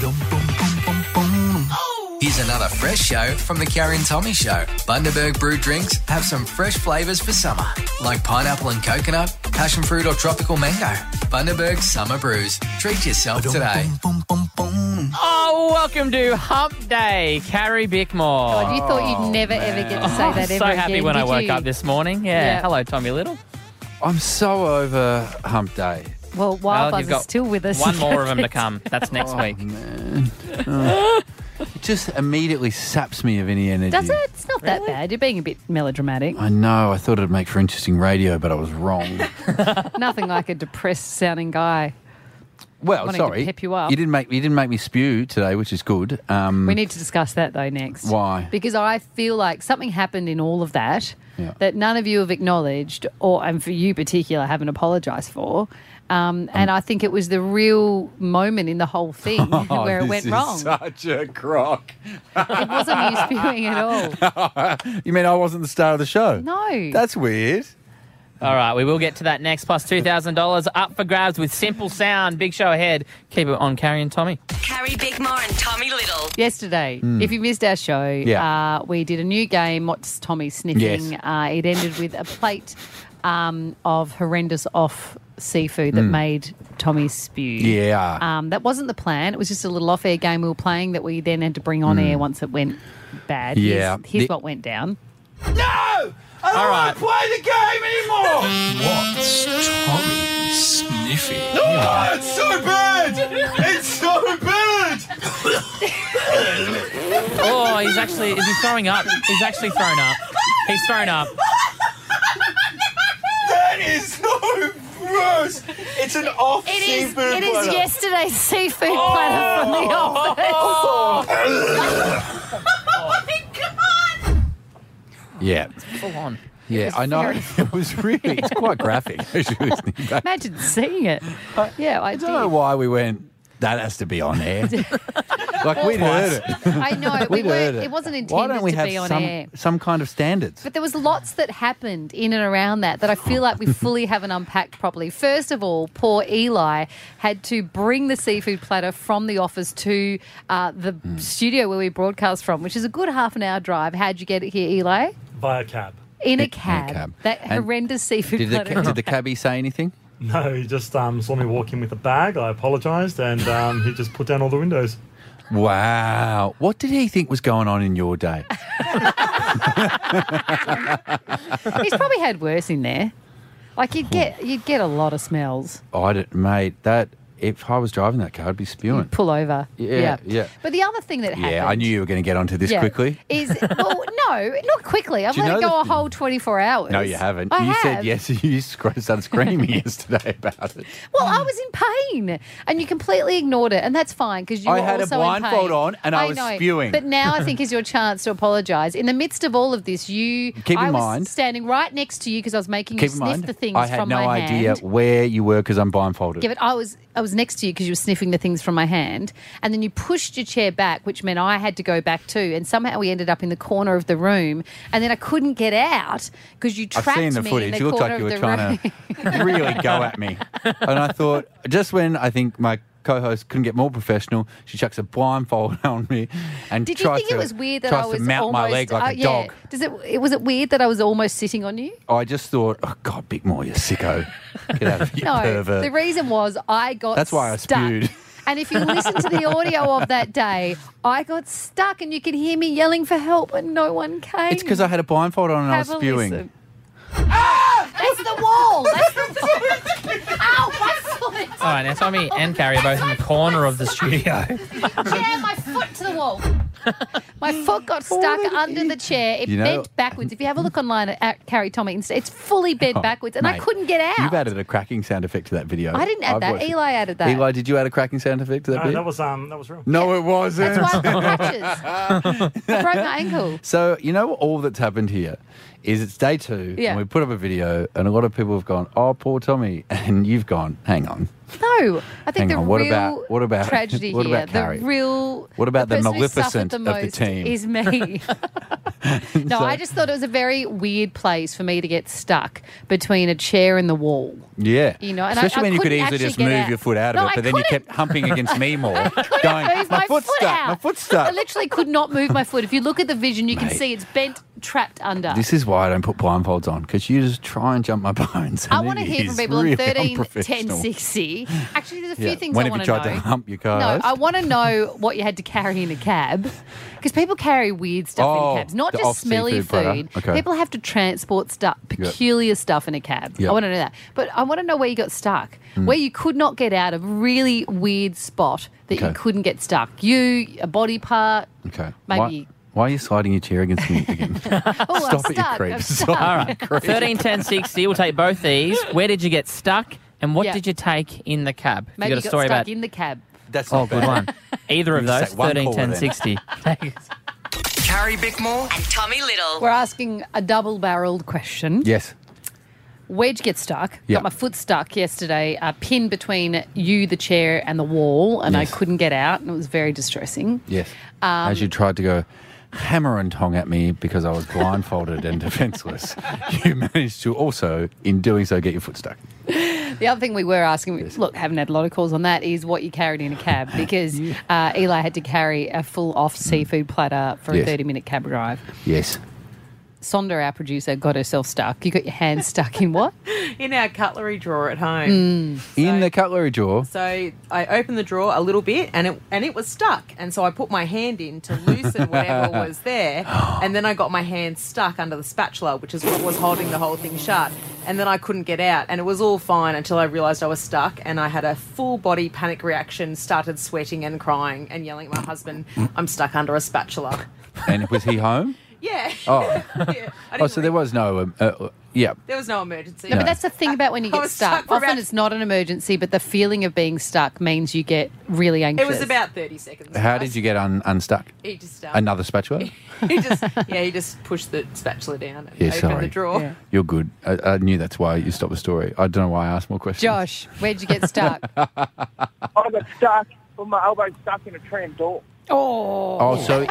Here's another fresh show from the Carrie and Tommy Show. Bundaberg brewed drinks have some fresh flavours for summer, like pineapple and coconut, passion fruit or tropical mango. Bundaberg Summer Brews. Treat yourself today. Oh, welcome to Hump Day, Carrie Bickmore. God, you thought you'd never, ever get to say that ever so happy again, when I did woke you? up this morning. Yeah. Hello, Tommy Little. I'm so over Hump Day. Well, Wild Buzz you've is got still with us. one more of them to come. That's next week. Man. It just immediately saps me of any energy. Does it? It's not that bad. You're being a bit melodramatic. I know. I thought it'd make for interesting radio, but I was wrong. Nothing like a depressed-sounding guy. Well, Wanting to sorry. pep you up. You didn't make me spew today, which is good. We need to discuss that, though, next. Why? Because I feel like something happened in all of that Yeah. that none of you have acknowledged, and for you particular, haven't apologised for. And I think it was the real moment in the whole thing where it went wrong. Such a crock. It wasn't you spewing at all. You mean I wasn't the star of the show? No. That's weird. All right, we will get to that next. Plus $2,000 up for grabs with Simple Sound. Big show ahead. Keep it on Carrie and Tommy. Carrie Bickmore and Tommy Little. Yesterday, if you missed our show, we did a new game, What's Tommy Sniffing? Yes. It ended with a plate of horrendous off seafood that made Tommy spew. Yeah. That wasn't the plan. It was just a little off-air game we were playing that we then had to bring on air once it went bad. Yeah. Here's what went down. No! I don't want to play the game anymore! What's Tommy sniffing? Oh, it's so bad! It's so bad! Oh, is he throwing up? He's actually thrown up. He's thrown up. That is so gross! It's an off seafood It is platter. yesterday's seafood platter from the office. Yeah. Full on. Yeah, I know. It was really, it's quite graphic. Actually, listening back. Imagine seeing it. Yeah, I I don't know did. why we went, that has to be on air. Like, we'd heard it. I know. We'd heard It wasn't Why intended don't we to have be on air. some kind of standards? But there was lots that happened in and around that I feel like we fully haven't unpacked properly. First of all, poor Eli had to bring the seafood platter from the office to the studio where we broadcast from, which is a good half an hour drive. How'd you get it here, Eli? Via cab. In a cab. cab. That And horrendous seafood Did platter. the cabbie say anything? No, he just saw me walk in with a bag. I apologised, and he just put down all the windows. Wow. What did he think was going on in your day? He's probably had worse in there. Like you'd get a lot of smells. Mate, if I was driving that car, I'd be spewing. Pull over. Yeah. But the other thing that happened. Yeah, I knew you were going to get onto this quickly. Well, no, not quickly. I've Do you let it know go the- a whole 24 hours. No, you haven't. I You have. said yes. You started screaming yesterday about it. Well, I was in pain, and you completely ignored it, and that's fine because you I were had a also blindfold in pain. on and I was know, spewing. But now I think is your chance to apologise. In the midst of all of this, I was mind- standing right next to you because I was making you Keep in sniff mind, the things I had from no my idea hand. where you were because I'm blindfolded. Yeah, but I was next to you because you were sniffing the things from my hand, and then you pushed your chair back, which meant I had to go back too. And somehow we ended up in the corner of the room, and then I couldn't get out because you I've trapped seen the me footage. in the You looked corner like you of were the trying room. to really go at me. And I thought, just when I think my co-host couldn't get more professional, she chucks a blindfold on me and Did you tries think to, it was weird that tries I was to mount almost, my leg like a yeah. dog. Was it weird that I was almost sitting on you? I just thought, oh, God, Bickmore, you sicko. Get out of here, No, pervert. the reason was I got That's why I stuck. spewed. And if you listen to the audio of that day, I got stuck and you could hear me yelling for help and no one came. It's because I had a blindfold on and I was Have a spewing. listen. That's the wall. That's the Ow, my foot. All right, now Tommy and Carrie are both in the corner of the studio. Chair, my foot to the wall. My foot got stuck under the chair. It You know- bent backwards. If you have a look online at Carrie Tommy, it's fully bent backwards and I Mate, couldn't get out. You've added a cracking sound effect to that video. I didn't add I've that. watched it. Eli added that. Eli, did you add a cracking sound effect to that No, video? that was real. No, it wasn't. That's why I've got crutches. I broke my ankle. So, you know, all that's happened here is it's day 2 Yeah. and we put up a video and a lot of people have gone, oh, poor Tommy. And you've gone, hang on. No, I think Hang the on, what real about- tragedy what here, about Carrie? the real What about the person who Maleficent suffered of the most team? is me. No, I just thought it was a very weird place for me to get stuck between a chair and the wall. Yeah. You know, and especially I when you could couldn't easily actually just get move out. your foot out No, of it, I but then you couldn't. kept humping against me more. Couldn't going, move my foot's foot stuck, out. my foot's stuck. I literally could not move my foot. If you look at the vision, you can Mate. see it's bent, trapped under. This is why I don't put blindfolds on, because you just try and jump my bones. I and want to it hear from is people really on 13 10 unprofessional. 60. Actually, there's a few Yeah. things When I have want you to tried know. to hump your No, co-host? I want to know what you had to carry in a cab. Because people carry weird stuff Oh, in cabs, not the just off-seafood smelly platter. food. Okay. People have to transport stuff, peculiar stuff in a cab. Yep. I want to know that. But I want to know where you got stuck, where you could not get out of really weird spot that you Okay. couldn't get stuck. You, a body part. Okay. Maybe- Why are you sliding your chair against me again? Oh, I'm Stop it, you stuck. creep. I'm Stop. stuck. All right. 13, 10, 60. We'll take both these. Where did you get stuck? And what Yeah. did you take in the cab? Maybe you you got a story stuck about. in the cab. That's Oh, not good bad. one. Either of You those. just take one 13, caller 10, then. 60. Thanks. Carrie Bickmore and Tommy Little. We're asking a double-barreled question. Yes. Where'd you get stuck? Yeah. Got my foot stuck yesterday, pinned between you, the chair, and the wall, and Yes. I couldn't get out, and it was very distressing. Yes. As you tried to go hammer and tong at me because I was blindfolded and defenceless, you managed to also, in doing so, get your foot stuck. The other thing we were asking, look, haven't had a lot of calls on that, is what you carried in a cab, because Eli had to carry a full-off seafood platter for a Yes. 30-minute cab drive. Yes. Sonda, our producer, got herself stuck. You got your hand stuck in what? In our cutlery drawer at home. In the cutlery drawer. So I opened the drawer a little bit and it was stuck. And so I put my hand in to loosen whatever was there. And then I got my hand stuck under the spatula, which is what was holding the whole thing shut. And then I couldn't get out. And it was all fine until I realised I was stuck. And I had a full body panic reaction, started sweating and crying and yelling at my husband, I'm stuck under a spatula. And was he home? Yeah. Oh. Yeah. I Oh, didn't so there was no... yeah. There was no emergency. No, but that's the thing about when you I get was stuck. stuck for Often about- it's not an emergency, but the feeling of being stuck means you get really anxious. It was about 30 seconds. How did you get unstuck? He just Another spatula? he just pushed the spatula down and Yeah, opened sorry. the drawer. Yeah. You're good. I knew that's why you stopped the story. I don't know why I asked more questions. Josh, where'd you get stuck? I got stuck with my elbow stuck in a tram door. Oh, So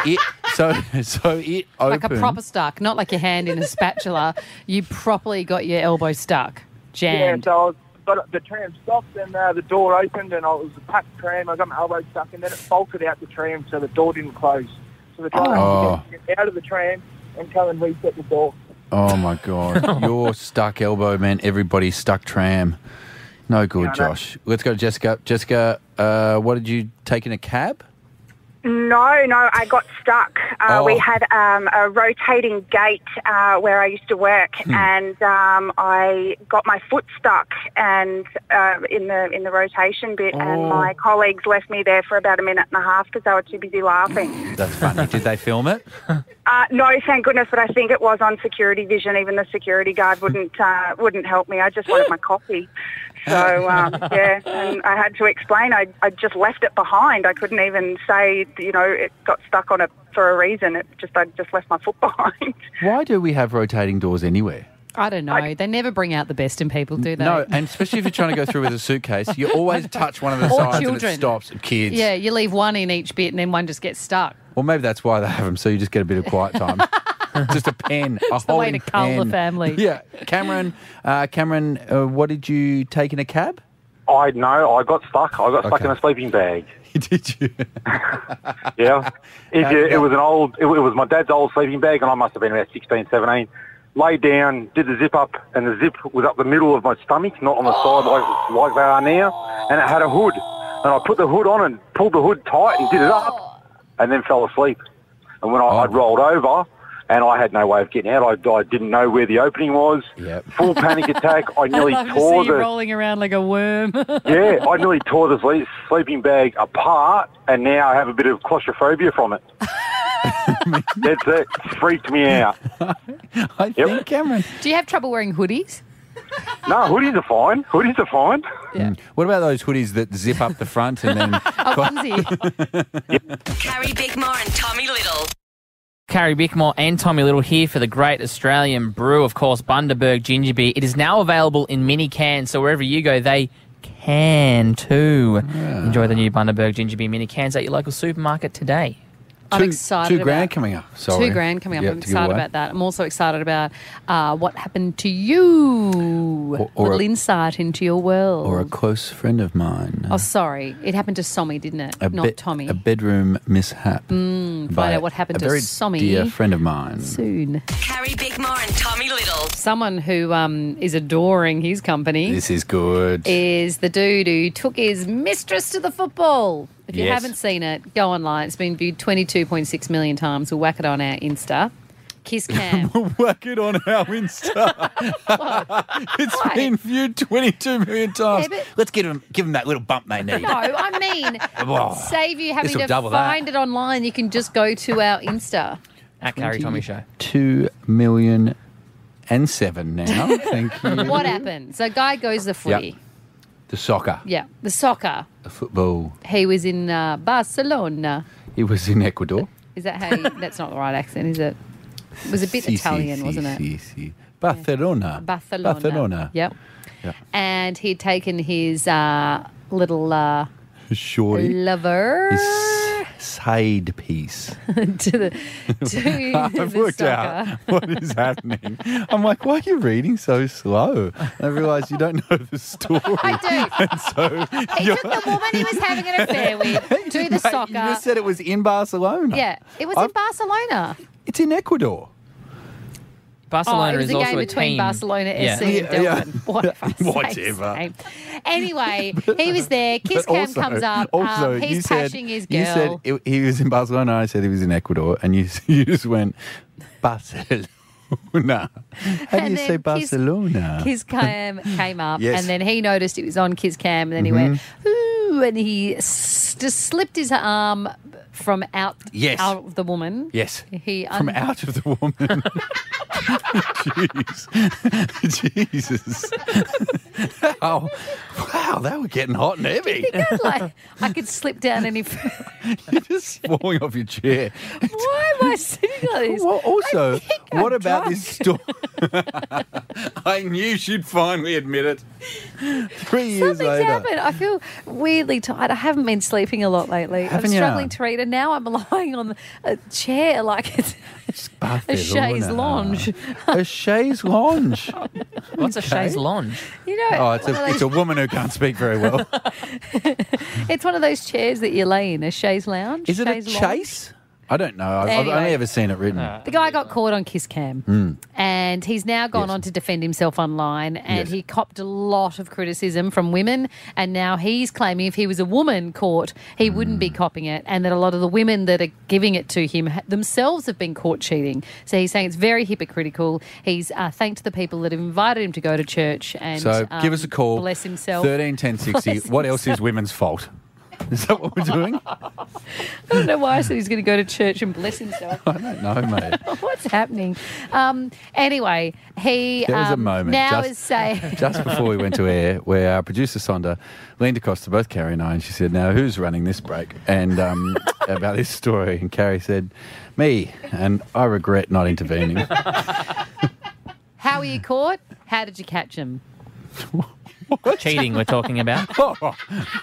it opened. like a proper stuck, not like your hand in a spatula. You properly got your elbow stuck, Yeah, jammed. so I was, but the tram stopped and the door opened and I was a packed tram. I got my elbow stuck and then it bolted out the tram so the door didn't close. So the driver had to get out of the tram and come and reset the door. Oh my God. Your stuck elbow meant everybody's stuck tram. No good, Yeah, I know. Josh. Let's go to Jessica. Jessica, what did you take in a cab? No, I got stuck. Oh. We had a rotating gate where I used to work, and I got my foot stuck and in the rotation bit, and my colleagues left me there for about a minute and a half because they were too busy laughing. That's funny. Did they film it? No, thank goodness, but I think it was on security vision. Even the security guard wouldn't help me. I just wanted my coffee. So, yeah, and I had to explain. I just left it behind. I couldn't even say, it got stuck on it for a reason. I just left my foot behind. Why do we have rotating doors anywhere? I don't know. They never bring out the best in people, do they? No, and especially if you're trying to go through with a suitcase, you always touch one of the Or sides and children. it stops. Kids. Yeah, you leave one in each bit and then one just gets stuck. Well, maybe that's why they have them, so you just get a bit of quiet time. Just a pen, a It's the way holding to cull the pen. family. Yeah. Cameron, what did you take in a cab? I got stuck. I got stuck Okay. in a sleeping bag. Did you? Yeah. It was my dad's old sleeping bag, and I must have been about 16, 17. Laid down, did the zip up, and the zip was up the middle of my stomach, not on the side like they are now, and it had a hood. And I put the hood on and pulled the hood tight and did it up, and then fell asleep. And when I'd rolled over, and I had no way of getting out, I didn't know where the opening was. Yep. Full panic attack. I nearly I love to tore see you the... rolling around like a worm. Yeah, I nearly tore the sleeping bag apart, and now I have a bit of claustrophobia from it. That's it. Freaked me out. I think, Cameron. Do you have trouble wearing hoodies? No, hoodies are fine. Hoodies are fine. Yeah. What about those hoodies that zip up the front and then... A onesie. Carrie Bickmore and Tommy Little. Carrie Bickmore and Tommy Little here for the great Australian brew, of course, Bundaberg Ginger Beer. It is now available in mini cans, so wherever you go, they can too. Enjoy the new Bundaberg Ginger Beer mini cans at your local supermarket today. I'm excited $2,000 about coming up. Sorry. $2,000 coming up. Yep, I'm to give excited away. about that. I'm also excited about what happened to you. Or little a- insight into your world. Or a close friend of mine. Oh, sorry. It happened to Sommy, didn't it? Not Tommy. A bedroom mishap. Find out what happened a to very Sommy dear friend of mine. soon. Carrie Bickmore and Tommy Little. Someone who is adoring his company This is good. is the dude who took his mistress to the football. If you Yes. haven't seen it, go online. It's been viewed 22.6 million times. We'll whack it on our Insta. Kiss cam. Whack it on our Insta. It's Why? been viewed 22 million times. Yeah, but- Let's give them that little bump they need. No, I mean, Whoa. save you having This'll to double that. find it online. You can just go to our Insta. At Carrie Tommy Show. 2,000,007 now. Thank you. What happened? So, guy goes the footy. The soccer. Yeah, the soccer. The football. He was in Barcelona. He was in Ecuador. Is that how? That's not the right accent, is it? It was a bit Italian, wasn't it? Si. Barcelona. Barcelona. Yep. Yep. And he'd taken his little Shorty. lover His side piece. to the I've worked out what is happening. I'm like, why are you reading so slow? And I realise you don't know the story. I do. And so He took the woman he was having an affair with to the Mate, soccer. You just said it was in Barcelona. Yeah, it was in Barcelona. It's in Ecuador. Barcelona it was is a also game a between team. Barcelona Yeah. SC and Yeah, Delvin. What for sakes Whatever. sake. Anyway, he was there. Kiss But cam comes up. Also, he's you said, pashing his girl. You said he was in Barcelona. I said he was in Ecuador, and you just went Barcelona. How do And you then say Barcelona? Kiss cam came up, Yes. and then he noticed it was on Kiss cam, and then he went, ooh, and he just slipped his arm from out of the woman. Yes. He From out of the woman. Jeez. Jesus. Oh, wow, they were getting hot and heavy. like, I could slip down any further. You're just falling off your chair. Why am I sitting like this? Well, also, I'm what about drunk. this story? I knew she'd finally admit it. 3 years Something's later. happened. I feel weirdly tired. I haven't been sleeping a lot lately. Haven't I'm ya? struggling to read, and now I'm lying on a chair like it's a chaise lounge. A chaise lounge. What's a chaise lounge? You know, Oh, it's one of it's a those- woman who can't speak very well. it's one of those chairs that you lay in, a chaise lounge. Is it a chaise lounge. chase? I don't know. I've Anyway. only ever seen it written. The guy got caught on Kiss Cam, and he's now gone on to defend himself online, and Yes. he copped a lot of criticism from women, and now he's claiming if he was a woman caught, he wouldn't be copping it, and that a lot of the women that are giving it to him themselves have been caught cheating. So he's saying it's very hypocritical. He's thanked the people that have invited him to go to church, and So give us a call. Bless himself. 13 10 60. Bless What else is women's fault? Is that what we're doing? I don't know why I said he's going to go to church and bless himself. I don't know, mate. What's happening? Anyway, he There was a moment now just- is saying. Just before we went to air, where our producer Sonda leaned across to both Carrie and I, and she said, "Now, who's running this break?" And about this story, and Carrie said, "Me," and I regret not intervening. How were you caught? How did you catch him? Cheating we're talking about. How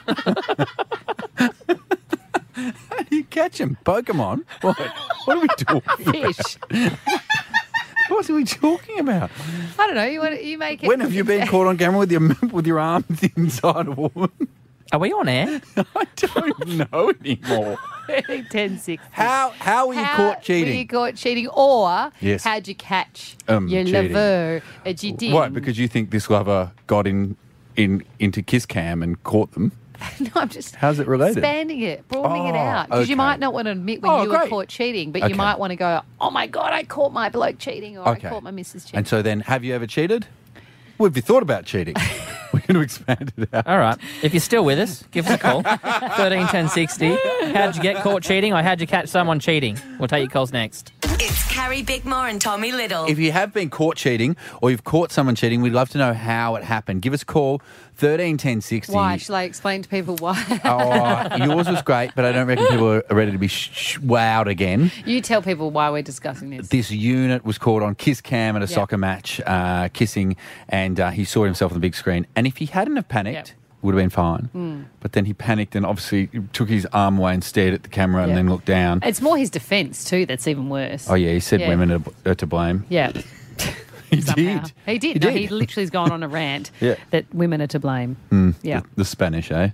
do you catch him? Pokemon? What are we talking about? Fish. What are we talking about? I don't know. You make it. When have you been caught on camera with your arms inside a woman? Are we on air? I don't know anymore. 10-6. How were you caught cheating? Were you caught cheating, or Yes. how'd you catch your cheating. lover? Cheating? Why? Because you think this lover got into Kiss Cam and caught them? No, I'm just. How's it related? Expanding it, broadening it Oh, out, because you okay. might not want to admit when Oh, you were great. caught cheating, but Okay. you might want to go, "Oh my god, I caught my bloke cheating," or Okay. "I caught my missus cheating." And so then, have you ever cheated? Well, have you thought about cheating? We're going to expand it out. All right. If you're still with us, give us a call. 13 10 60. How'd you get caught cheating, or how'd you catch someone cheating? We'll take your calls next. It's Carrie Bickmore and Tommy Little. If you have been caught cheating, or you've caught someone cheating, we'd love to know how it happened. Give us a call, 13 10 60. Why? Shall I explain to people why? Oh, yours was great, but I don't reckon people are ready to be wowed again. You tell people why we're discussing this. This unit was caught on Kiss Cam at a Yep. soccer match, kissing, and he saw himself on the big screen. And if he hadn't have panicked, Yep. would have been fine. But then he panicked and obviously took his arm away and stared at the camera and then looked down. It's more his defence too that's even worse. Oh, yeah, he said women are to blame. Yeah. He Somehow. did. He did. No, he literally has gone on a rant that women are to blame. Yeah. The Spanish, eh?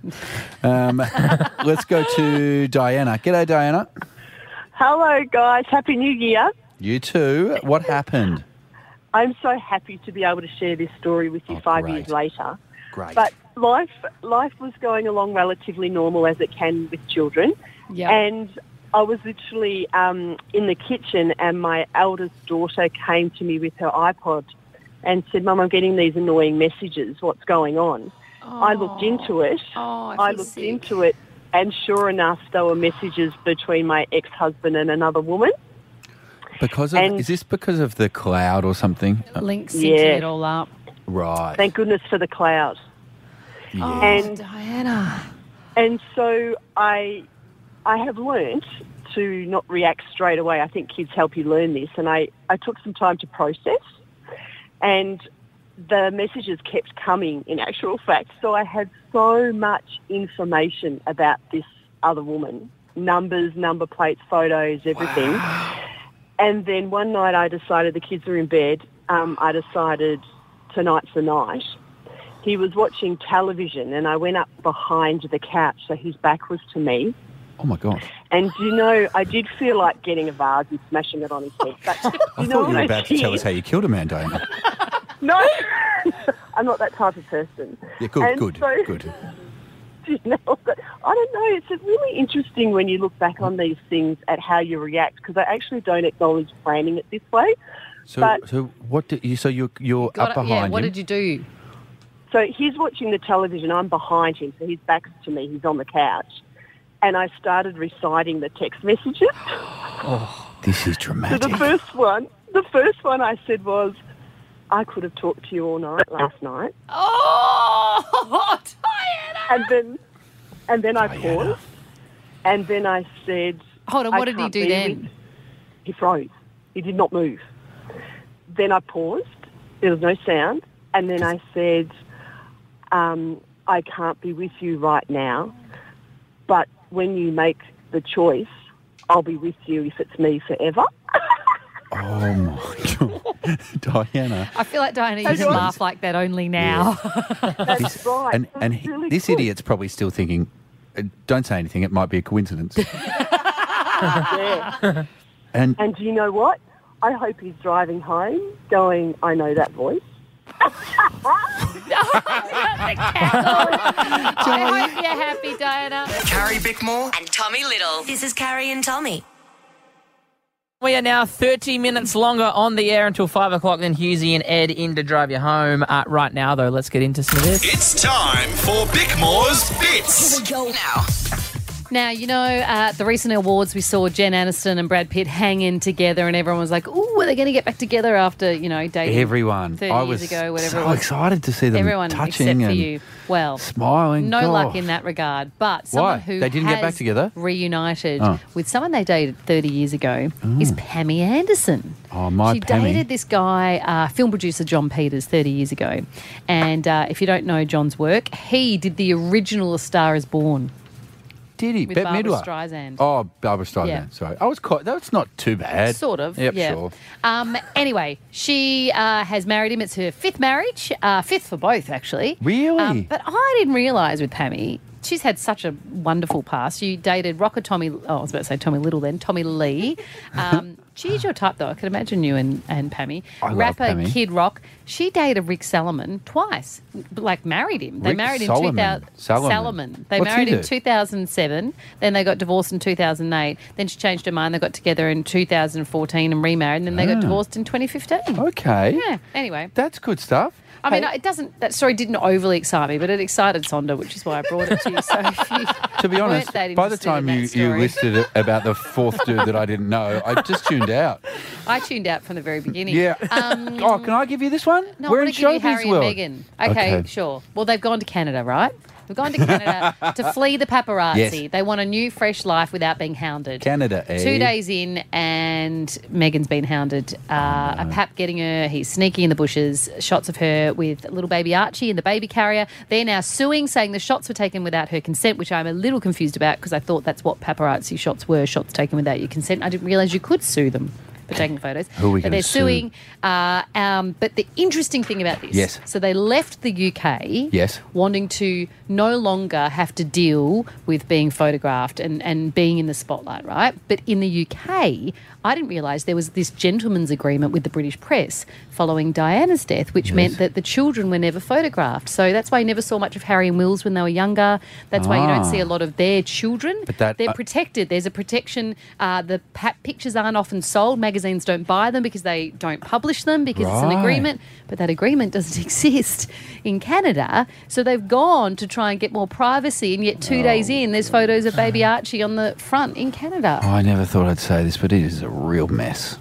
Let's go to Diana. G'day, Diana. Hello, guys. Happy New Year. You too. What happened? I'm so happy to be able to share this story with you 5 years later. Great. But life was going along relatively normal as it can with children. Yeah. And I was literally in the kitchen and my eldest daughter came to me with her iPod and said, Mum, I'm getting these annoying messages. What's going on? I looked into it. Into it, and sure enough, there were messages between my ex-husband and another woman. Is this because of the cloud or something? Links syncing it all up. Right. Thank goodness for the cloud. Oh, And Diana. And so I have learnt to not react straight away. I think kids help you learn this. And I took some time to process. And the messages kept coming, in actual fact. So I had so much information about this other woman. Numbers, number plates, photos, everything. Wow. And then one night I decided, the kids were in bed, I decided tonight's the night. He was watching television and I went up behind the couch so his back was to me. Oh, my God. And, I did feel like getting a vase and smashing it on his head. But, I thought you were about to tell us how you killed a man, Diana. No, I'm not that type of person. Yeah, good. I don't know, it's really interesting when you look back on these things at how you react, because I actually don't acknowledge planning it this way. So what did you? So you're up behind him. What did you do? So he's watching the television. I'm behind him, so his back's to me. He's on the couch, and I started reciting the text messages. Oh, this is dramatic. So the first one I said was, "I could have talked to you all night last night." Oh, Diana! And then I paused, and then I said, "Hold on, what did he do then?" He froze. He did not move. Then I paused. There was no sound, and then I said, "I can't be with you right now, but when you make the choice, I'll be with you if it's me forever." Oh, my God. Diana. I feel like Diana used to laugh like that only now. Yeah. That's right. And really this idiot's probably still thinking, don't say anything, it might be a coincidence. Yeah. And do you know what? I hope he's driving home going, I know that voice. I hope you're happy, Diana. Carrie Bickmore and Tommy Little. This is Carrie and Tommy. We are now 30 minutes longer on the air until 5 o'clock. Then Hughesy and Ed in to drive you home. Right now, though, let's get into some of this. It's time for Bickmore's Bits. Here we go now. Now, at the recent awards, we saw Jen Aniston and Brad Pitt hanging together, and everyone was like, "Ooh, are they going to get back together after dating?" Everyone. 30 I years was ago, whatever so it was. excited to see them Everyone touching except for and you. Well, smiling. No God. luck in that regard. But someone who they didn't get back together? Reunited with someone they dated 30 years ago is Pammy Anderson. Oh, my She Pammy. dated this guy, film producer John Peters, 30 years ago. And if you don't know John's work, he did the original A Star Is Born. Did he? With Bette Barbra Midler. Streisand. Oh, Barbra Streisand. Yeah. Sorry. That's not too bad. Sort of. Yep, yeah. sure. Anyway, she has married him. It's her fifth marriage. Fifth for both, actually. Really? But I didn't realise with Pammy, she's had such a wonderful past. She dated rocker Tommy... Oh, I was about to say Tommy Little then. Tommy Lee. She's your type, though. I can imagine you and Pammy. I love Rapper Pammy. Kid Rock. She dated Rick Salomon twice. Married him. They Rick married in Salomon. 2000. Salomon. They What's married he in do? 2007. Then they got divorced in 2008. Then she changed her mind. They got together in 2014 and remarried. And then they got divorced in 2015. Okay. Yeah. Anyway. That's good stuff. I mean, it doesn't. That story didn't overly excite me, but it excited Sonda, which is why I brought it to you. So, if you To be honest, weren't that by the interested in time that you story- listed it about the fourth dude that I didn't know, I just tuned out. I tuned out from the very beginning. Yeah. Can I give you this one? No, We're I in want to give you showbiz Harry world. and Meghan. Okay, sure. Well, they've gone to Canada, right? They've gone to Canada to flee the paparazzi. Yes. They want a new, fresh life without being hounded. Canada, eh? 2 days in, and Megan's been hounded. A pap getting her. He's sneaking in the bushes. Shots of her with little baby Archie in the baby carrier. They're now suing, saying the shots were taken without her consent, which I'm a little confused about because I thought that's what paparazzi shots were, shots taken without your consent. I didn't realise you could sue them for taking photos. Who are we But gonna they're sue? suing. But the interesting thing about this, Yes. so they left the UK Yes. wanting to no longer have to deal with being photographed and being in the spotlight, right? But in the UK, I didn't realise there was this gentleman's agreement with the British press following Diana's death, which meant that the children were never photographed. So that's why you never saw much of Harry and Wills when they were younger. That's why you don't see a lot of their children. But they're protected. There's a protection. The pictures aren't often sold. Magazines don't buy them because they don't publish them because it's an Right. agreement. But that agreement doesn't exist in Canada. So they've gone to try and get more privacy, and yet 2 days in, there's photos of baby Archie on the front in Canada. Oh, I never thought I'd say this, but it is a real mess.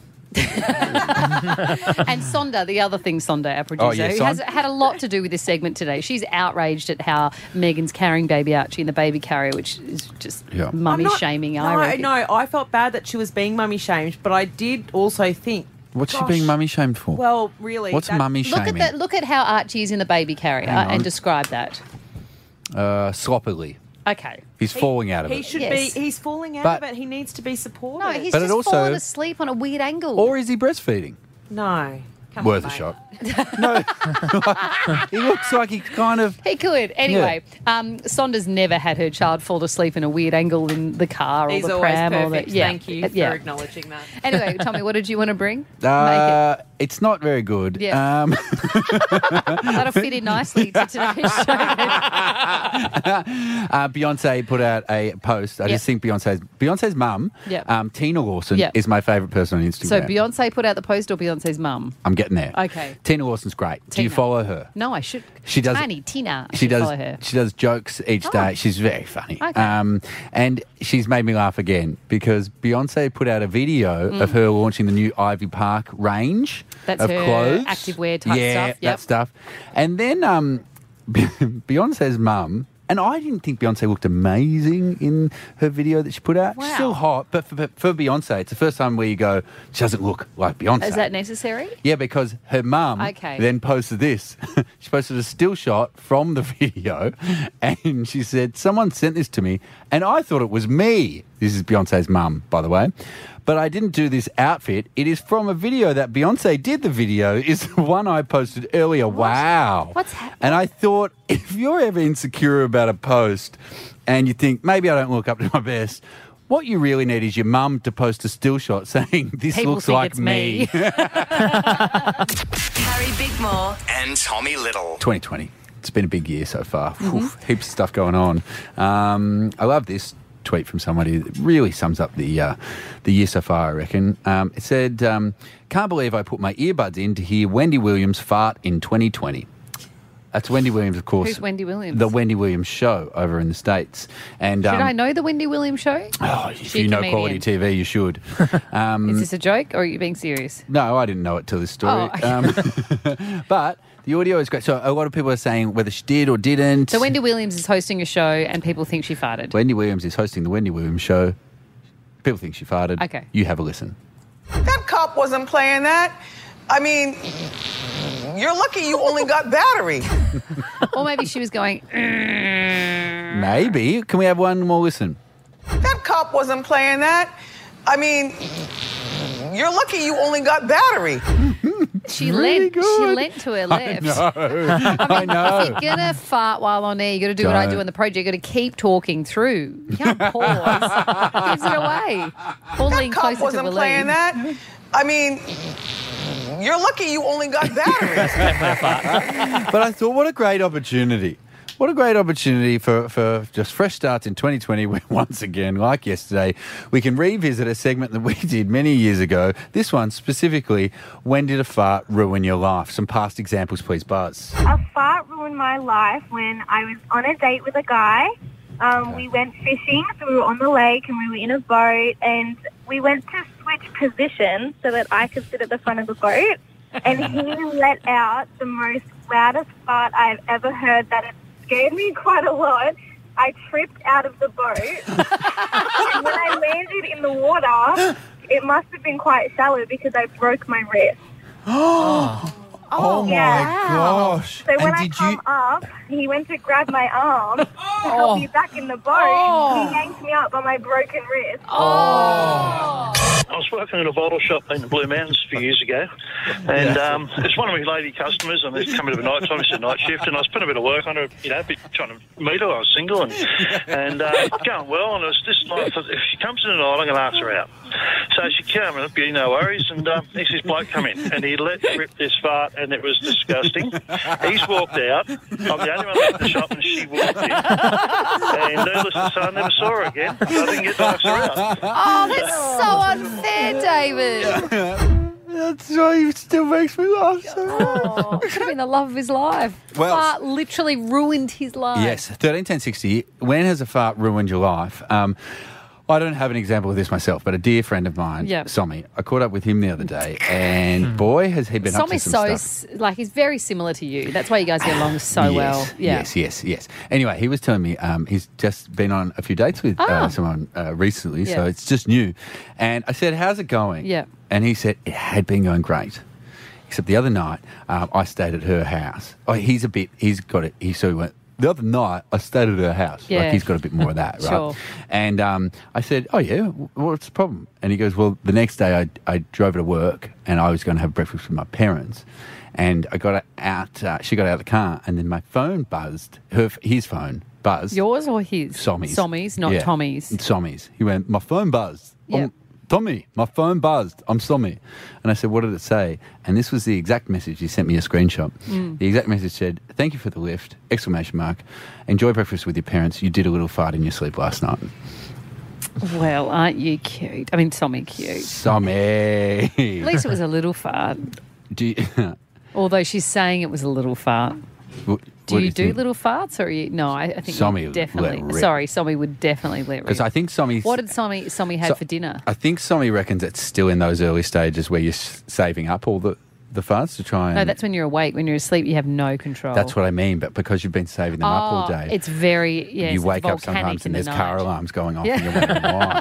And Sonda, the other thing, Sonda, our producer, yeah, who Son. has had a lot to do with this segment today. She's outraged at how Megan's carrying baby Archie in the baby carrier, which is just Yeah. mummy I'm not- shaming. No, I reckon. no, I felt bad that she was being mummy shamed, but I did also think, What's she gosh, being mummy shamed for? Well, really, What's that- mummy Look shaming? at look at how Archie is in the baby carrier Hang on. and describe that. Sloppily. Okay. He's falling out of He it. should Yes. be. He's falling out But- of it. He needs to be supported. No, he's But it just also- fallen asleep on a weird angle. Or is he breastfeeding? no. Come Worth on, a mate. shot. No. He looks like he kind of... He could. Anyway, Sonda's never had her child fall asleep in a weird angle in the car or He's the always pram. perfect. Or the, yeah. Thank you Yeah. for acknowledging that. Anyway, Tommy, what did you want to bring? Make It's not very good. Yeah. That'll fit in nicely to today's show. Beyonce put out a post. I just think Beyonce's mum, Yep. Tina Lawson, Yep. is my favourite person on Instagram. So Beyonce put out the post or Beyonce's mum? I'm getting there. Okay. Tina Lawson's great. Do you Tina. follow her? No, I should. She does- Tiny Tina. I She should does. follow her. She does jokes each day. She's very funny. Okay. And she's made me laugh again because Beyonce put out a video of her launching the new Ivy Park range That's of her clothes, activewear type yeah, stuff. Yep. that stuff. And then Beyonce's mum. And I didn't think Beyonce looked amazing in her video that she put out. She's still hot, but for Beyonce, it's the first time where you go, she doesn't look like Beyonce. Is that necessary? Yeah, because her mum Okay. then posted this. She posted a still shot from the video and she said, someone sent this to me and I thought it was me. This is Beyonce's mum, by the way. But I didn't do this outfit. It is from a video that Beyonce did. The video is the one I posted earlier. Wow. What's happening? And I thought, if you're ever insecure about a post and you think, maybe I don't look up to my best, what you really need is your mum to post a still shot saying, this People looks think like it's me. Harry Bickmore. And Tommy Little. 2020. It's been a big year so far. Oof, heaps of stuff going on. I love this tweet from somebody that really sums up the year so far, I reckon. It said, can't believe I put my earbuds in to hear Wendy Williams fart in 2020. That's Wendy Williams, of course. Who's Wendy Williams? The Wendy Williams show over in the States. And Should I know the Wendy Williams show? Oh, if She a you know comedian. quality TV, you should. Is this a joke or are you being serious? No, I didn't know it till this story. Oh, okay. But the audio is great. So a lot of people are saying whether she did or didn't. So Wendy Williams is hosting a show and people think she farted. Wendy Williams is hosting the Wendy Williams show. People think she farted. Okay. You have a listen. That cop wasn't playing that. I mean, you're lucky you only got battery. Or maybe she was going, Maybe. Can we have one more listen? That cop wasn't playing that. I mean, you're lucky you only got battery. She Really lent to her left. I know. If you're going to fart while on air, you got to do what I do Don't. on the project. You got to keep talking through. You can't pause. It gives it away. Or lean That cop closer to wasn't the playing lead. that. I mean, you're lucky you only got battery. But I thought, what a great opportunity. What a great opportunity for just fresh starts in 2020 where once again, like yesterday, we can revisit a segment that we did many years ago. This one specifically, when did a fart ruin your life? Some past examples, please, Buzz. A fart ruined my life when I was on a date with a guy. We went fishing, so we were on the lake and we were in a boat and we went to switch positions so that I could sit at the front of the boat and he let out the most loudest fart I've ever heard that it scared me quite a lot. I tripped out of the boat, and when I landed in the water, it must have been quite shallow because I broke my wrist. Oh, my gosh. So when And I did come you... up, he went to grab my arm to help me back in the boat. He yanked me up by my broken wrist. I was working at a bottle shop in the Blue Mountains a few years ago, and it's one of my lady customers, and they come in at night time. It's a night shift, and I spent a bit of work on her, trying to meet her. I was single and going well, and it was just like, if she comes in tonight, I'm going to ask her out. So she came in, beauty, no worries, and next this bloke come in, and he let rip this fart, and it was disgusting. He's walked out. I'm the only one left in the shop, and she walked in. And needless to say, I never saw her again. I didn't get to ask her out. Oh, that's so unfair, David. That's why he still makes me laugh so much. Could have been the love of his life. Well- Fart literally ruined his life. Yes, 131060. When has a fart ruined your life? I don't have an example of this myself, but a dear friend of mine, Yep. Somi, I caught up with him the other day, and boy, has he been up to Somi's some stuff. like, he's very similar to you. That's why you guys get along so well. Yeah. Yes. Anyway, he was telling me he's just been on a few dates with someone recently, so Yeah. it's just new. And I said, how's it going? Yeah. And he said, it had been going great. Except the other night, I stayed at her house. Oh, he went, the other night, I stayed at her house. Yeah. Like, he's got a bit more of that, right? Sure. And I said, oh, yeah, what's the problem? And he goes, well, the next day I drove to work and I was going to have breakfast with my parents. And I got out, she got out of the car, and then my phone buzzed, his phone buzzed. Yours or his? Somi's. Somi's, not Yeah. Tommy's. Somi's. He went, my phone buzzed. Yeah. Tommy, my phone buzzed. I'm Somi. And I said, what did it say? And this was the exact message. He sent me a screenshot. The exact message said, thank you for the lift, ! Enjoy breakfast with your parents. You did a little fart in your sleep last night. Well, aren't you cute? I mean, Somi cute. Somi. At least it was a little fart. Do you, Although she's saying it was a little fart. Do you do little farts, or you? No, I think Somi you would definitely. let rip. Sorry, Somi would definitely let rip. Because I think Somi... What did Somi have for dinner? I think Somi reckons it's still in those early stages where you're saving up all the farts to try and... No, that's when you're awake. When you're asleep, you have no control. That's what I mean, but because you've been saving them up all day... It's very... Yes, you it's wake up volcanic sometimes and in the there's car night. alarms going off and you're wondering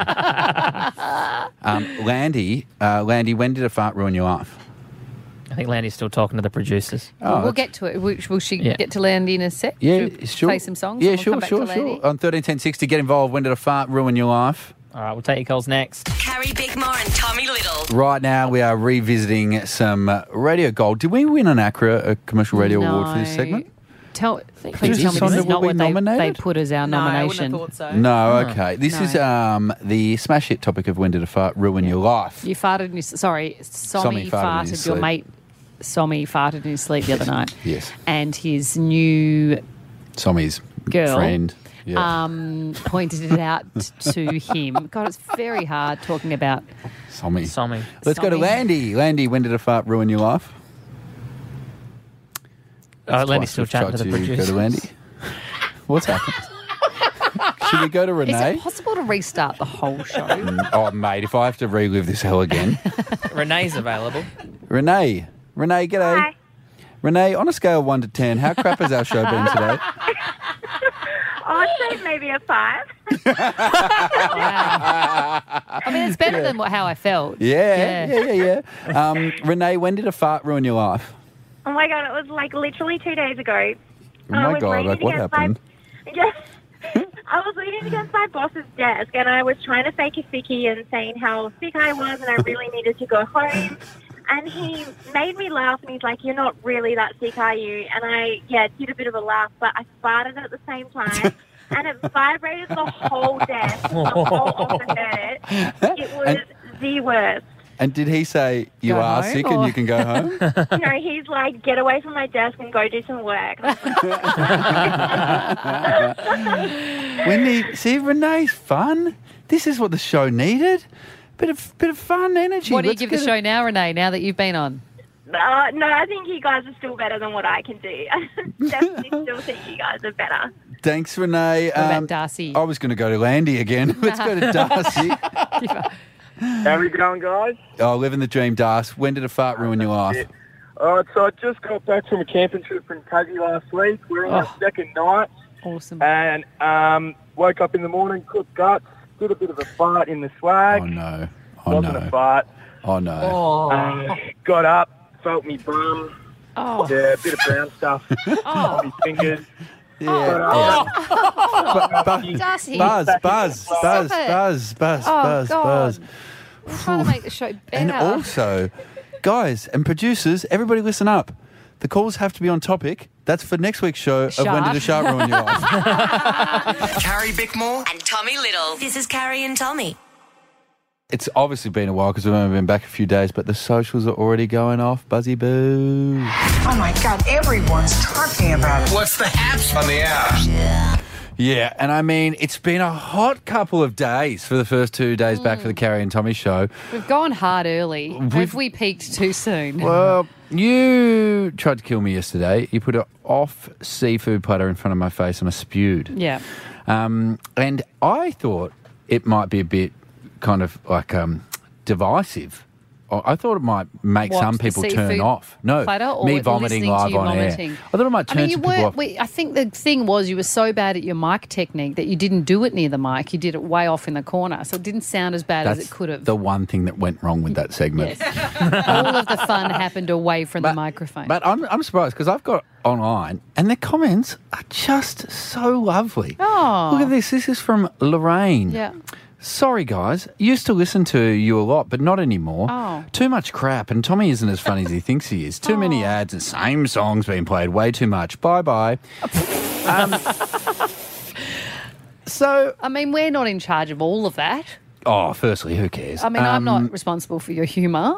why. Landy, when did a fart ruin your life? I think Landy's still talking to the producers. We'll get to it. Will she get to Landy in a sec? Yeah, She'll sure. Play some songs? Yeah, and we'll come back to Landy? On 131060, get involved. When did a fart ruin your life? All right, we'll take your calls next. Carrie Bickmore and Tommy Little. Right now, we are revisiting some Radio Gold. Did we win an ACRA, a commercial radio award for this segment? Please tell me Sonda, this is were not we what they nominated? put as our nomination. No, I wouldn't have thought so. No, okay. This is the smash hit topic of when did a fart ruin your life? You farted in your... Sorry, Somi farted in his farted. Your sleep. mate Somi farted in his sleep the other night. Yes. And his new Somi's girl friend. Yeah. pointed it out to him. God, it's very hard talking about... Somi. Let's go to Somi. Landy. Landy, when did a fart ruin your life? Landy's still chatting to the Go producers. to Landy. What's happened? Should we go to Is Renee? it possible to restart the whole show? Oh, mate, if I have to relive this hell again. Renee's available. Renee, g'day. Hi. Renee, on a scale of 1 to 10, how crap has our show been today? I'd say maybe a 5. I mean, it's better than how I felt. Yeah. Renee, when did a fart ruin your life? Oh my God, it was like literally 2 days ago. Oh my God, like what happened? Yes. I was leaning against my boss's desk and I was trying to fake a sickie and saying how sick I was and I really needed to go home. And he made me laugh and he's like, you're not really that sick, are you? And I, did a bit of a laugh, but I farted at the same time. And it vibrated the whole desk. The whole office heard it. It was the worst. And did he say, you Go are home, sick or- and you can go home? No, he's like, get away from my desk and go do some work. See, Renee's fun. This is what the show needed. Bit of fun energy. What do you Let's give the get show now, Renee, now that you've been on? No, I think you guys are still better than what I can do. Definitely still think you guys are better. Thanks, Renee. What about Darcy? I was going to go to Landy again. Let's go to Darcy. How are we going, guys? Oh, living the dream, Darcy. When did a fart ruin your life? All right, so I just got back from a camping trip from Tassie last week. We're on our second night. Awesome. And woke up in the morning, cooked guts, did a bit of a fart in the swag. Oh, no. Wasn't a fart. Oh, no. Got up, felt me bum. Oh. Yeah, a bit of brown stuff on my fingers. Yeah. Dusty. Buzz. Stop it. Buzz. God. We're trying to make the show better. And also, guys and producers, everybody listen up. The calls have to be on topic. That's for next week's show of When Did a Shark Ruin Your Life? Carrie Bickmore and Tommy Little. This is Carrie and Tommy. It's obviously been a while because we've only been back a few days, but the socials are already going off. Buzzy boo. Oh my God, everyone's talking about it. What's the haps on the apps? Yeah, and I mean, it's been a hot couple of days for the first 2 days back for the Carrie and Tommy show. We've gone hard early. Have we peaked too soon? Well, you tried to kill me yesterday. You put an off seafood platter in front of my face and I spewed. Yeah. And I thought it might be a bit kind of like divisive. I thought it might make some people turn off. No, platter, or me vomiting live on air. I thought it might turn some people off. I think the thing was you were so bad at your mic technique that you didn't do it near the mic. You did it way off in the corner, so it didn't sound as bad as it could have. The one thing that went wrong with that segment. Yes. All of the fun happened away from the microphone. But I'm surprised because I've got online and the comments are just so lovely. Oh. Look at this. This is from Lorraine. Yeah. Sorry, guys. Used to listen to you a lot, but not anymore. Oh. Too much crap, and Tommy isn't as funny as he thinks he is. Too many ads and same songs being played. Way too much. Bye-bye. So... I mean, we're not in charge of all of that. Oh, firstly, who cares? I mean, I'm not responsible for your humour.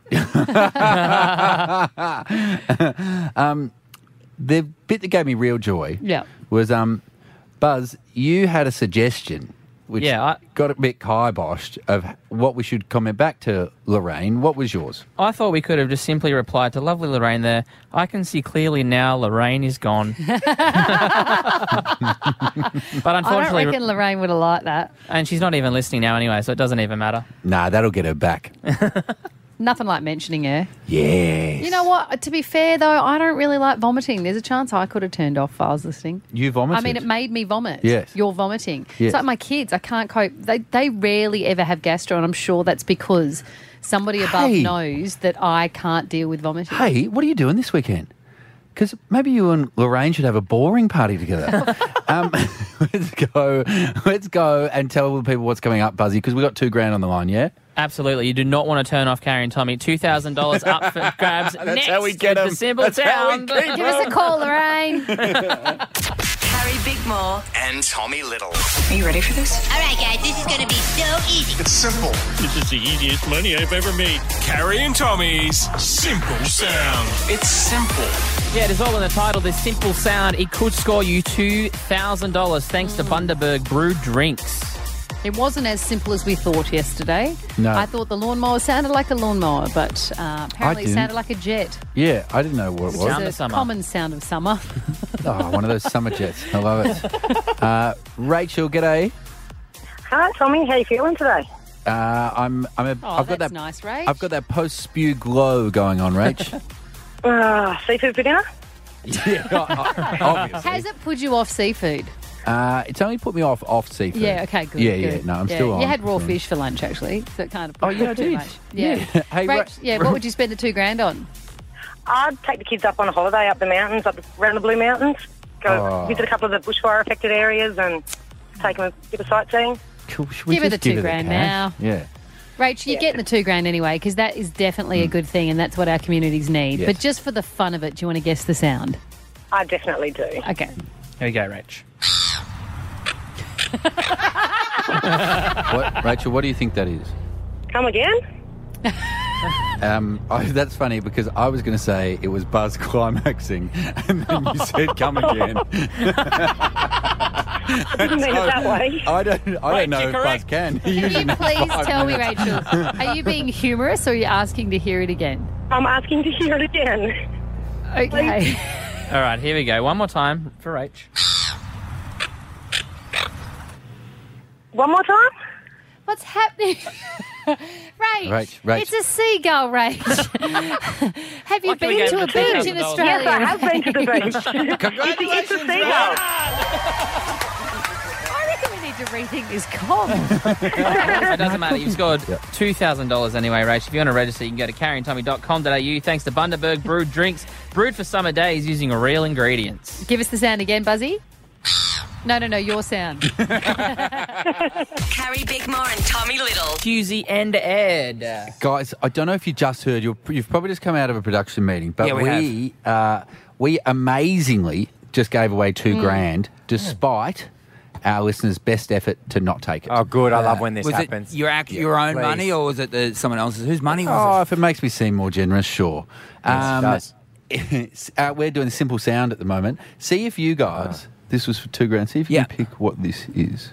The bit that gave me real joy was, Buzz, you had a suggestion which got a bit kiboshed of what we should comment back to Lorraine. What was yours? I thought we could have just simply replied to lovely Lorraine there. I can see clearly now Lorraine is gone. But unfortunately... I don't reckon Lorraine would have liked that. And she's not even listening now anyway, so it doesn't even matter. Nah, that'll get her back. Nothing like mentioning her. Yes. You know what? To be fair, though, I don't really like vomiting. There's a chance I could have turned off if I was listening. You vomited? I mean, it made me vomit. Yes. You're vomiting. Yes. It's like my kids. I can't cope. They rarely ever have gastro, and I'm sure that's because somebody above knows that I can't deal with vomiting. Hey, what are you doing this weekend? Because maybe you and Lorraine should have a boring party together. Let's go and tell the people what's coming up, Buzzy, because we got $2,000 on the line, yeah? Absolutely. You do not want to turn off Carrie and Tommy. $2,000 up for grabs. That's next how we get with them. the simple That's how we sound. keep Give us a call, Lorraine. Carrie Bickmore And Tommy Little. Are you ready for this? All right, guys, this is going to be so easy. It's simple. This is the easiest money I've ever made. Carrie and Tommy's Simple Sound. It's simple. Yeah, it is all in the title. This simple sound, it could score you $2,000 thanks to Bundaberg Brew Drinks. It wasn't as simple as we thought yesterday. No. I thought the lawnmower sounded like a lawnmower, but apparently it didn't. sounded like a jet. Yeah, I didn't know what it was. Sound of It's a summer. common sound of summer. Oh, one of those summer jets. I love it. Rachel, g'day. Hi, Tommy. How you feeling today? I've got that's that nice, Rach. I've got that post-spew glow going on, Rach. Seafood for dinner? Yeah, obviously. Has it put you off seafood? It's only put me off seafood. Yeah, okay, good. Yeah, good. yeah. No, I'm still on. You had raw fish for lunch, actually, so it kind of put you off too much. Yeah. Hey, Rach, what would you spend the $2,000 on? I'd take the kids up on a holiday up the mountains, around the Blue Mountains. Go visit a couple of the bushfire-affected areas and take them a bit of sightseeing. Cool. Should we Give her just the give her $2,000 cash? now. Yeah. Rach, you're getting the $2,000 anyway, because that is definitely a good thing, and that's what our communities need. Yes. But just for the fun of it, do you want to guess the sound? I definitely do. Okay. Here we go, Rach. Rachel, what do you think that is? Come again? That's funny because I was going to say it was Buzz climaxing, and then you said "come again." I didn't mean it that way. I don't know if Buzz can. He Can usually you knows please 5 tell me, minutes. Rachel, are you being humorous or are you asking to hear it again? I'm asking to hear it again. Okay. All right, here we go. One more time for Rach. One more time? What's happening? Rach, Rach. it's a seagull, Rach. Have you What can we been get to for a beach in $2,000? Australia? Yes, I have been to the beach. Congratulations, It's a seagull. I reckon we need to rethink this comp. It doesn't matter. You've scored $2,000 anyway, Rach. If you want to register, you can go to carrieandtommy.com.au. Thanks to Bundaberg Brewed Drinks, brewed for summer days using real ingredients. Give us the sound again, Buzzy. No, your sound. Carrie Bickmore and Tommy Little. Husey and Ed. Guys, I don't know if you just heard, you've probably just come out of a production meeting, but Yeah, we amazingly just gave away $2,000 despite our listeners' best effort to not take it. Oh, good. I love when this Was happens. it your own Please. money or was it someone else's? Whose money Oh, was if it makes me seem more generous, sure. Yes, it does. We're doing simple sound at the moment. See if you guys, this was for $2,000, see if you can pick what this is.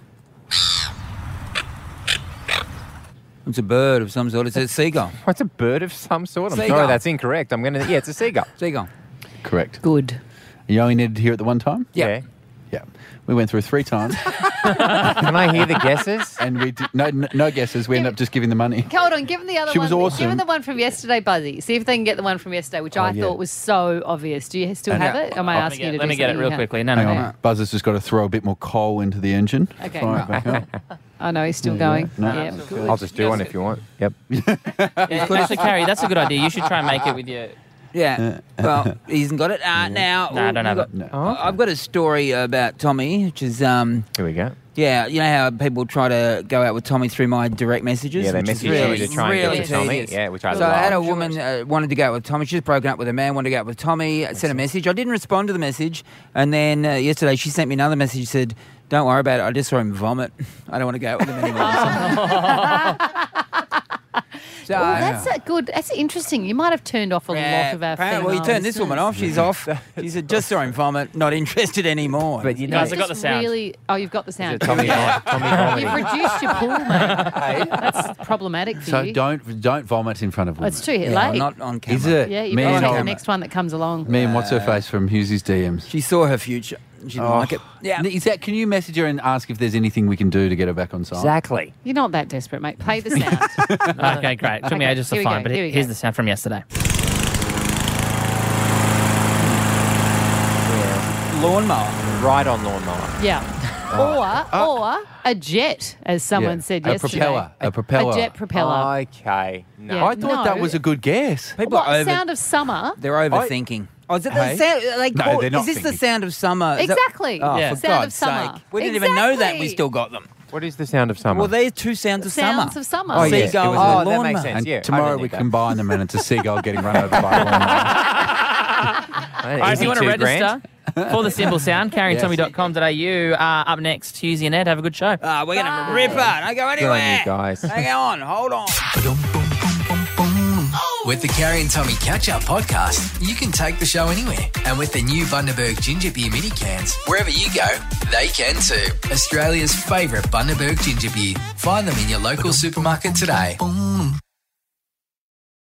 It's a bird of some sort. It's a seagull. What's a bird of some sort? I'm Seagull. sorry, that's incorrect. Yeah, it's a seagull. Seagull. Correct. Good. You only needed to hear it the one time? Yeah. Yeah. We went through it 3 times. Can I hear the guesses? And we did, no guesses. We ended up just giving the money. Hold on, give them the other She one. was awesome. Give them the one from yesterday, Buzzy. See if they can get the one from yesterday, which I yeah. thought was so obvious. Do you still And- have it? Or am I asking you to Let do me get it something real you quickly. can't? No. Hang on. Buzzer's just got to throw a bit more coal into the engine. Okay. Fire it back up. Oh, no, he's still There you going. go. No. Yeah, good. I'll just do one if you want. Yep. Actually, Carrie, that's a good idea. You should try and make it with your... Yeah. Well, he hasn't got it. Now, No, I don't have we've it. got- I've got a story about Tommy, which is Here we go. yeah. You know how people try to go out with Tommy through my direct messages. Yeah, they which is message you to try and get really to Tommy. tedious. Yeah, which I So I had a love. woman wanted to go out with Tommy. She's broken up with a man, wanted to go out with Tommy. Sent a message. I didn't respond to the message, and then yesterday she sent me another message. Said, "Don't worry about it. I just saw him vomit. I don't want to go out with him anymore." So, Oh, that's a good. That's interesting. You might have turned off a lot of our apparently- well, you turned this woman off. She's off. She said, "Just saw him vomit. Not interested anymore." But you know, Guys, I got the sound. Really, oh, you've got the sound. Tommy vomiting. You've reduced your pool, mate. That's problematic for So you. don't vomit in front of women. It's too Yeah, late. not on camera. Is it? Yeah, you Me better and take the old- next one that comes along. Me and what's her face from Hughesy's DMs. She saw her future. She didn't like it. Yeah. Is that? Can you message her and ask if there's anything we can do to get her back on side? Exactly. You're not that desperate, mate. Play the sound. Okay, great. Took me Okay, ages to here we find, go, but here we here's go. the sound from yesterday. Lawnmower. Right on lawnmower. Yeah. Or a jet, as someone Yeah. said A yesterday. propeller. A propeller. A jet propeller. Okay. No. Yeah. I thought that was a good guess. People What, are over. sound of summer? They're overthinking. Oh, is it Hey? the sound? Like, No, they're not is this the thinking. sound of summer? Is that- Exactly. Oh, Yeah. for Sound of God's summer. sake. We didn't even know that. We Exactly. still got them. What is the sound of summer? Well, there's two sounds of summer. Sounds of summer. Oh, yeah. Seagull It was and a- a that makes lawnmower. sense. And Yeah, I tomorrow didn't we need that. combine them and it's a seagull getting run over by a lawnmower. All right, if Easy you want to $2,000. register for the simple sound, carrieandtommy.com.au. Up next, Husey and Ed. Have a good show. We're going to rip it. Don't go anywhere. Good on you guys. Hang on. Hold on. With the Carrie and Tommy Catch-Up podcast, you can take the show anywhere. And with the new Bundaberg Ginger Beer mini cans, wherever you go, they can too. Australia's favourite Bundaberg Ginger Beer. Find them in your local supermarket today.